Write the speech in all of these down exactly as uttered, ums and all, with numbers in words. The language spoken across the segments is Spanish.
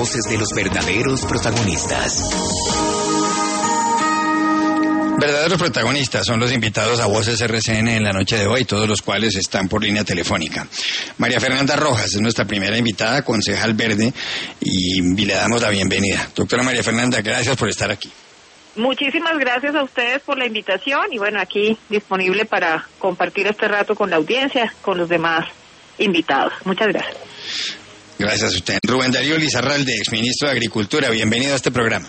voces de los verdaderos protagonistas. Verdaderos protagonistas son los invitados a Voces R C N en la noche de hoy, todos los cuales están por línea telefónica. María Fernanda Rojas es nuestra primera invitada, concejal verde, y le damos la bienvenida. Doctora María Fernanda, gracias por estar aquí. Muchísimas gracias a ustedes por la invitación y bueno, aquí disponible para compartir este rato con la audiencia, con los demás invitados. Muchas gracias. Gracias a usted. Rubén Darío Lizarralde, exministro de Agricultura, bienvenido a este programa.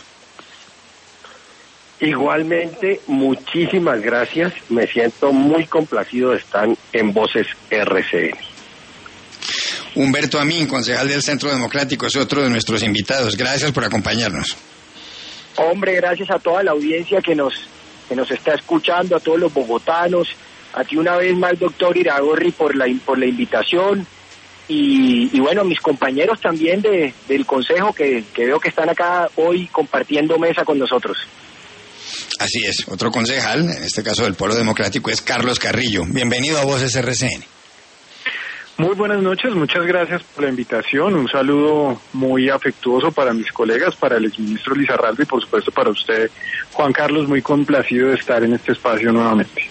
Igualmente, muchísimas gracias. Me siento muy complacido de estar en Voces R C N. Humberto Amín, concejal del Centro Democrático, es otro de nuestros invitados. Gracias por acompañarnos. Hombre, gracias a toda la audiencia que nos que nos está escuchando, a todos los bogotanos, a ti una vez más, doctor Iragorri, por la por la invitación, y, y bueno, mis compañeros también de del consejo que, que veo que están acá hoy compartiendo mesa con nosotros. Así es, otro concejal, en este caso del Polo Democrático, es Carlos Carrillo. Bienvenido a Voces R C N. Muy buenas noches, muchas gracias por la invitación. Un saludo muy afectuoso para mis colegas, para el exministro Lizarralde y por supuesto para usted, Juan Carlos, muy complacido de estar en este espacio nuevamente.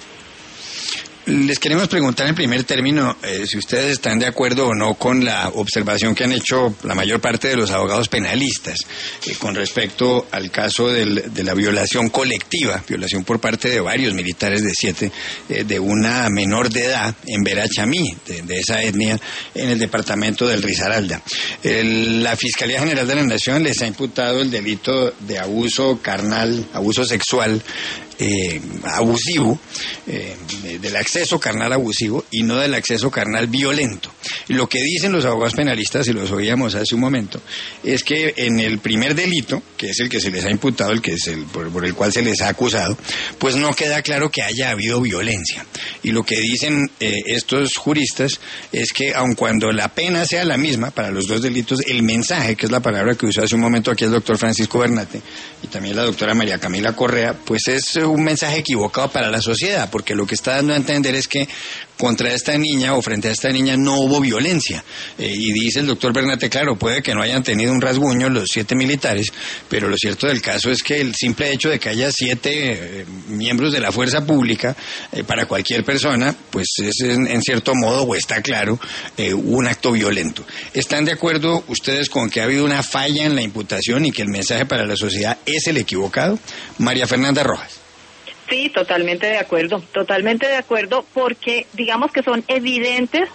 Les queremos preguntar en primer término eh, si ustedes están de acuerdo o no con la observación que han hecho la mayor parte de los abogados penalistas eh, con respecto al caso del, de la violación colectiva, violación por parte de varios militares de siete, eh, de una menor de edad en Verachamí, de, de esa etnia, en el departamento del Risaralda. El, la Fiscalía General de la Nación les ha imputado el delito de abuso carnal, abuso sexual, Eh, abusivo, eh, del acceso carnal abusivo y no del acceso carnal violento. Y lo que dicen los abogados penalistas, y los oíamos hace un momento, es que en el primer delito, que es el que se les ha imputado, el que es el por, por el cual se les ha acusado, pues no queda claro que haya habido violencia. Y lo que dicen eh, estos juristas es que aun cuando la pena sea la misma para los dos delitos, el mensaje, que es la palabra que usó hace un momento aquí el doctor Francisco Bernate y también la doctora María Camila Correa, pues es un mensaje equivocado para la sociedad, porque lo que está dando a entender es que contra esta niña o frente a esta niña no hubo violencia. Eh, y dice el doctor Bernate, claro, puede que no hayan tenido un rasguño los siete militares, pero lo cierto del caso es que el simple hecho de que haya siete eh, miembros de la fuerza pública, eh, para cualquier persona, pues es en, en cierto modo, o está claro, eh, un acto violento. ¿Están de acuerdo ustedes con que ha habido una falla en la imputación y que el mensaje para la sociedad es el equivocado? María Fernanda Rojas. Sí, totalmente de acuerdo, totalmente de acuerdo, porque digamos que son evidentes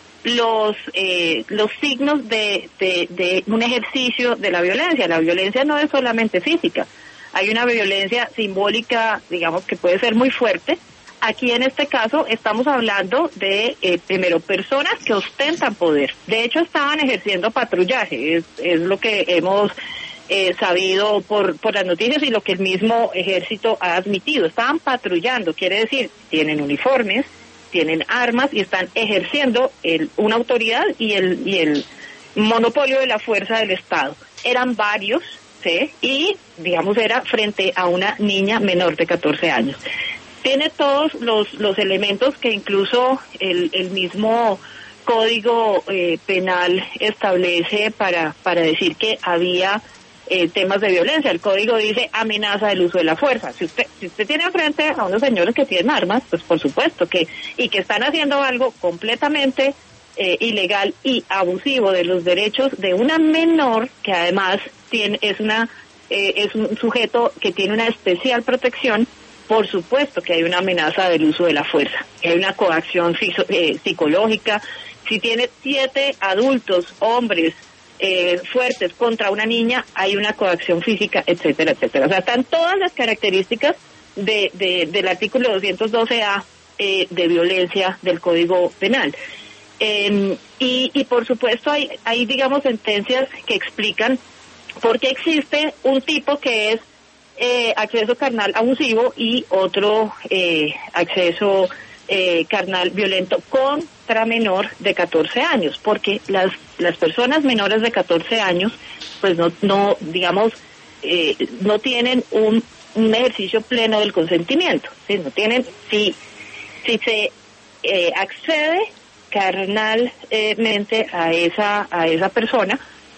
los eh, los signos de, de, de un ejercicio de la violencia. La violencia no es solamente física, hay una violencia simbólica, digamos, que puede ser muy fuerte. Aquí en este caso estamos hablando de, eh, primero, personas que ostentan poder. De hecho, estaban ejerciendo patrullaje, es, es lo que hemos Eh, sabido por por las noticias y lo que el mismo ejército ha admitido. Estaban patrullando, quiere decir, tienen uniformes, tienen armas y están ejerciendo el, una autoridad y el y el monopolio de la fuerza del Estado. Eran varios, ¿sí? Y, digamos, era frente a una niña menor de catorce años. Tiene todos los los elementos que incluso el, el mismo Código eh, Penal establece para para decir que había Eh, temas de violencia. El código dice amenaza del uso de la fuerza. Si usted si usted tiene frente a unos señores que tienen armas, pues por supuesto que, y que están haciendo algo completamente eh, ilegal y abusivo de los derechos de una menor, que además tiene es una eh, es un sujeto que tiene una especial protección, por supuesto que hay una amenaza del uso de la fuerza, hay una coacción fiso, eh, psicológica. Si tiene siete adultos, hombres, Eh, fuertes contra una niña, hay una coacción física, etcétera, etcétera. O sea, están todas las características de, de del artículo doscientos doce A eh, de violencia del Código Penal. Eh, y, y por supuesto hay, hay, digamos, sentencias que explican por qué existe un tipo que es eh, acceso carnal abusivo y otro eh, acceso eh, carnal violento contra menor de catorce años, porque las las personas menores de catorce años pues no no digamos eh, no tienen un, un ejercicio pleno del consentimiento, ¿sí? No tienen, si si se eh, accede carnalmente a esa a esa persona,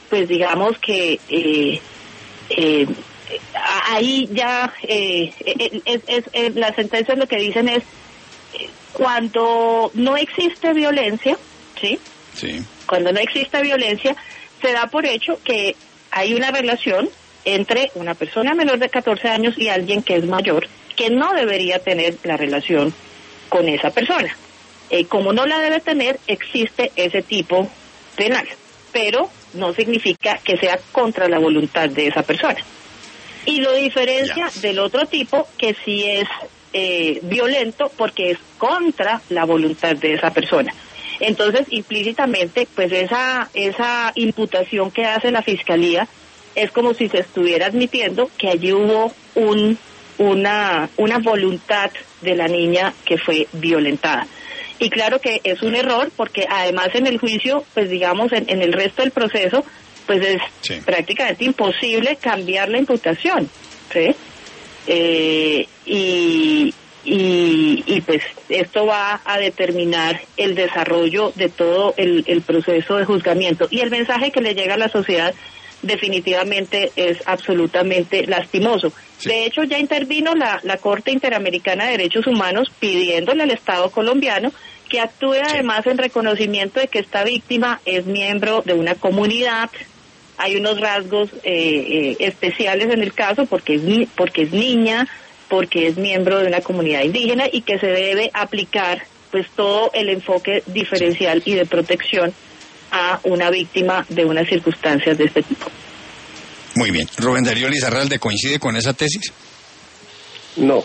pues digamos que eh, eh, ahí ya eh, es, es, es, las sentencias lo que dicen es eh, cuando no existe violencia, ¿sí? Sí. Cuando no existe violencia, se da por hecho que hay una relación entre una persona menor de catorce años y alguien que es mayor, que no debería tener la relación con esa persona. Eh, como no la debe tener, existe ese tipo penal, pero no significa que sea contra la voluntad de esa persona. Y lo diferencia ya. del otro tipo, que sí es eh, violento porque es contra la voluntad de esa persona. Entonces, implícitamente, pues esa esa imputación que hace la Fiscalía es como si se estuviera admitiendo que allí hubo un una una voluntad de la niña que fue violentada. Y claro que es un error porque además en el juicio, pues digamos, en, en el resto del proceso, pues es sí. prácticamente imposible cambiar la imputación, ¿sí? Eh, y... Y, y pues esto va a determinar el desarrollo de todo el, el proceso de juzgamiento. Y el mensaje que le llega a la sociedad definitivamente es absolutamente lastimoso. Sí. De hecho, ya intervino la, la Corte Interamericana de Derechos Humanos pidiéndole al Estado colombiano que actúe sí. además en reconocimiento de que esta víctima es miembro de una comunidad. Hay unos rasgos eh, eh, especiales en el caso porque es, porque es niña, porque es miembro de una comunidad indígena y que se debe aplicar pues todo el enfoque diferencial y de protección a una víctima de unas circunstancias de este tipo. Muy bien. Rubén Darío Lizarralde, ¿coincide con esa tesis? No.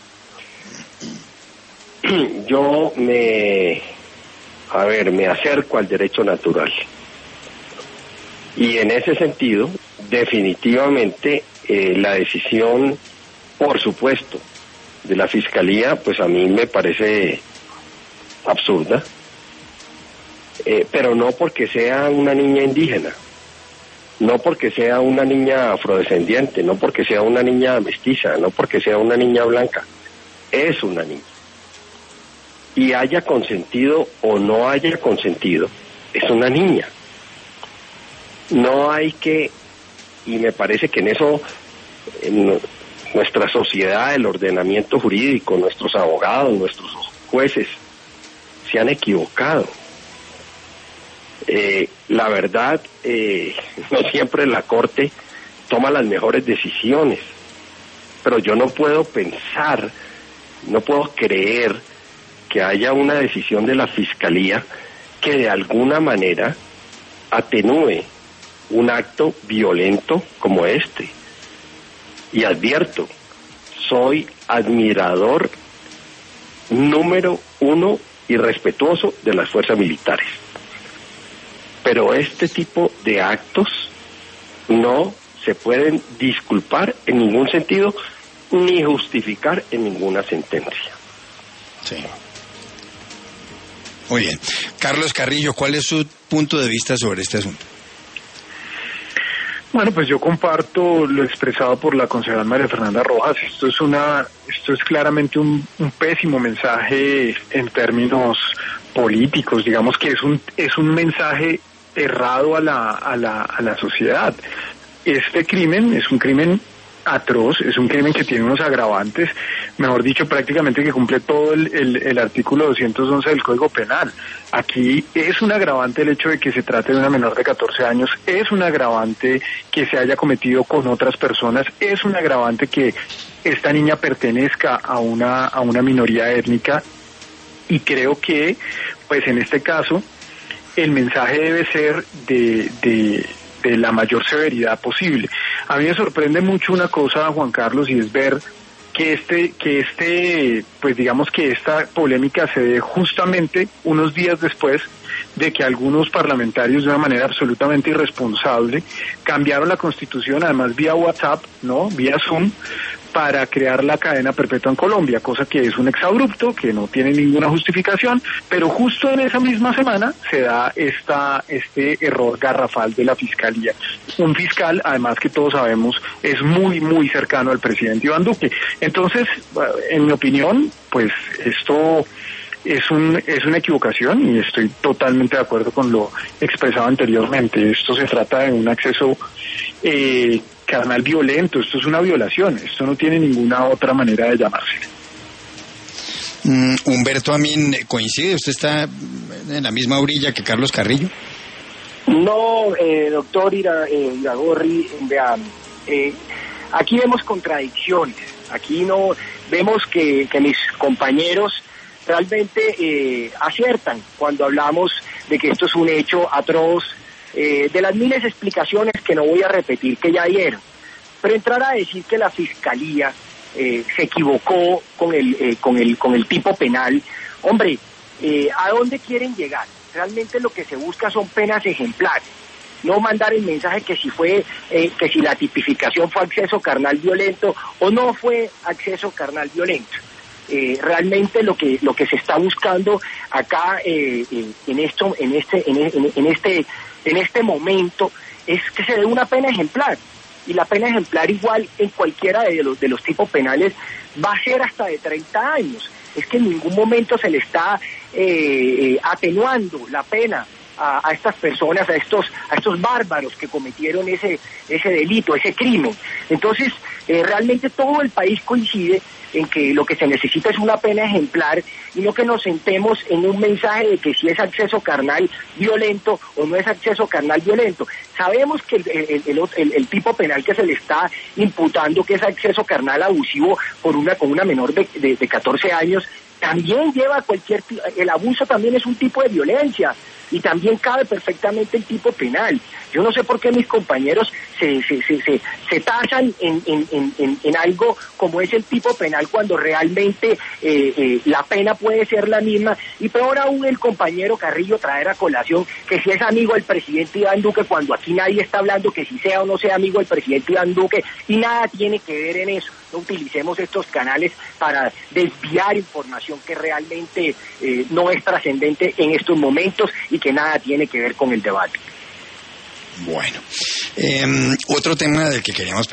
Yo me, a ver, me acerco al derecho natural. Y en ese sentido, definitivamente, eh, la decisión, por supuesto, de la Fiscalía, pues a mí me parece absurda, eh, pero no porque sea una niña indígena, no porque sea una niña afrodescendiente, no porque sea una niña mestiza, no porque sea una niña blanca, es una niña. Y haya consentido o no haya consentido, es una niña. No hay que, y me parece que en eso... En, nuestra sociedad, el ordenamiento jurídico, nuestros abogados, nuestros jueces se han equivocado. Eh, la verdad, eh, no siempre la Corte toma las mejores decisiones, pero yo no puedo pensar, no puedo creer que haya una decisión de la Fiscalía que de alguna manera atenúe un acto violento como este. Y advierto, soy admirador número uno y respetuoso de las fuerzas militares. Pero este tipo de actos no se pueden disculpar en ningún sentido ni justificar en ninguna sentencia. Sí. Muy bien. Carlos Carrillo, ¿cuál es su punto de vista sobre este asunto? Bueno, pues yo comparto lo expresado por la concejal María Fernanda Rojas. Esto es una, esto es claramente un, un pésimo mensaje en términos políticos. Digamos que es un, es un mensaje errado a la, a la, a la sociedad. Este crimen es un crimen atroz, es un crimen que tiene unos agravantes, mejor dicho, prácticamente que cumple todo el, el, el artículo doscientos once del Código Penal. Aquí es un agravante el hecho de que se trate de una menor de catorce años, es un agravante que se haya cometido con otras personas, es un agravante que esta niña pertenezca a una, a una minoría étnica, y creo que, pues en este caso, el mensaje debe ser de, de de la mayor severidad posible. A mí me sorprende mucho una cosa, Juan Carlos, y es ver que este, que este, pues digamos que esta polémica se dé justamente unos días después de que algunos parlamentarios de una manera absolutamente irresponsable cambiaron la Constitución, además vía WhatsApp, ¿no? Vía Zoom, para crear la cadena perpetua en Colombia, cosa que es un exabrupto, que no tiene ninguna justificación, pero justo en esa misma semana se da esta este error garrafal de la Fiscalía. Un fiscal, además que todos sabemos, es muy, muy cercano al presidente Iván Duque. Entonces, en mi opinión, pues esto es un es una equivocación y estoy totalmente de acuerdo con lo expresado anteriormente. Esto se trata de un acceso eh, carnal violento, esto es una violación, esto no tiene ninguna otra manera de llamarse. Mm, Humberto Amin, ¿coincide? ¿Usted está en la misma orilla que Carlos Carrillo? No, eh, doctor Ira, eh, Iragorri, vean, eh, aquí vemos contradicciones, aquí no vemos que, que mis compañeros realmente eh, aciertan cuando hablamos de que esto es un hecho atroz, eh, de las miles de explicaciones que no voy a repetir que ya dieron, pero entrar a decir que la Fiscalía eh, se equivocó con el, eh, con el, con el tipo penal, hombre, eh, ¿a dónde quieren llegar? Realmente lo que se busca son penas ejemplares, no mandar el mensaje que si fue, eh, que si la tipificación fue acceso carnal violento o no fue acceso carnal violento. Eh, realmente lo que lo que se está buscando acá eh, eh, en esto, en este, en, en, en este, en este momento es que se dé una pena ejemplar. Y la pena ejemplar igual en cualquiera de los de los tipos penales va a ser hasta de treinta años. Es que en ningún momento se le está eh, atenuando la pena a, a estas personas, a estos a estos bárbaros que cometieron ese ese delito, ese crimen. Entonces, eh, realmente todo el país coincide en que lo que se necesita es una pena ejemplar y no que nos sentemos en un mensaje de que si es acceso carnal violento o no es acceso carnal violento. Sabemos que el, el, el, el, el tipo penal que se le está imputando, que es acceso carnal abusivo por una con una menor de, de, de catorce años, también lleva cualquier, el abuso también es un tipo de violencia y también cabe perfectamente el tipo penal. Yo no sé por qué mis compañeros se se se se, se tasan en, en, en, en algo como es el tipo penal cuando realmente eh, eh, la pena puede ser la misma, y peor aún el compañero Carrillo traer a colación que si es amigo del presidente Iván Duque, cuando aquí nadie está hablando que si sea o no sea amigo del presidente Iván Duque y nada tiene que ver en eso. No utilicemos estos canales para desviar información que realmente eh, no es trascendente en estos momentos y que nada tiene que ver con el debate. Bueno, eh, otro tema del que queríamos